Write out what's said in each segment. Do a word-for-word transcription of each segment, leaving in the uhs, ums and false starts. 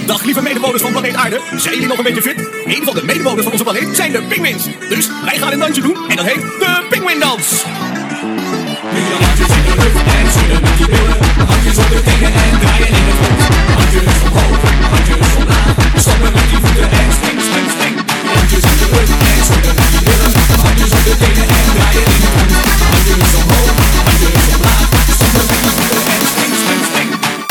Dag lieve medebewoners van planeet Aarde, zijn jullie nog een beetje fit? Een van de medebewoners van onze planeet zijn de pinguïns. Dus wij gaan een dansje doen en dat heet de pinguïndans. Nu je handjes in de lucht en schudden met je billen. Handjes op de dingen en draaien in het rond. Handjes omhoog, handjes omlaag. Stoppen met die voeten en spring, spring, spring. Handjes in de lucht en schudden met je billen. Handjes op de dingen en draaien in het rond. Handjes omhoog, handjes omlaag. Stoppen met die voeten en spring, spring, spring.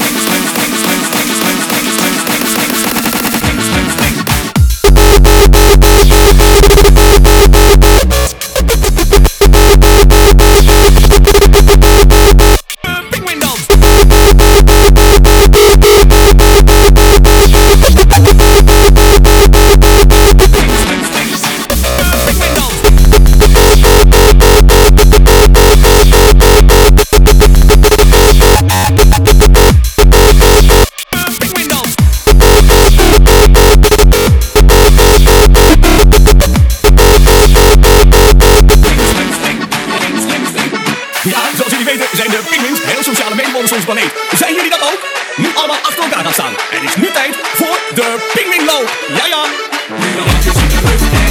Zoals jullie weten zijn de pinguïns heel sociale medebewoners van onze planeet. Zijn jullie dat ook? Nu allemaal achter elkaar gaan staan. Het is nu tijd voor de pinguïnloop. Ja ja! Nu je handjes in de lucht.